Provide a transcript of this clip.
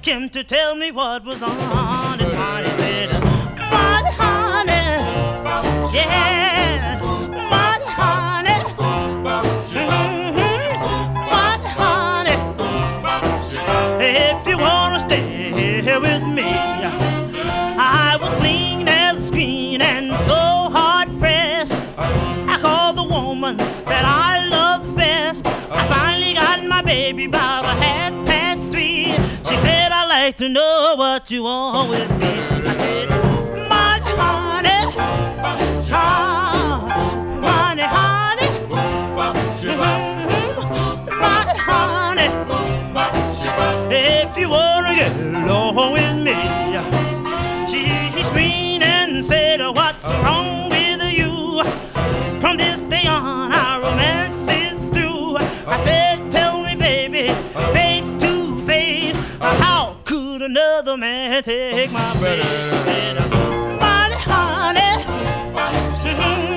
asked him to tell me what was on his mind. He said, Money, honey, yes, money, honey, money, honey. If you wanna stay with me, I was clean as a screen and so hard pressed. I called the woman that I love best. I finally got my baby about 3:30. She said, I'd like to know what you want with me. I said, money, honey, money, honey, money, honey. If you wanna get along with me, she screamed and said, what's wrong with you? From this day on, our romance is through. I said, tell me, baby, face to face, how could another man take my place? She said, money, honey,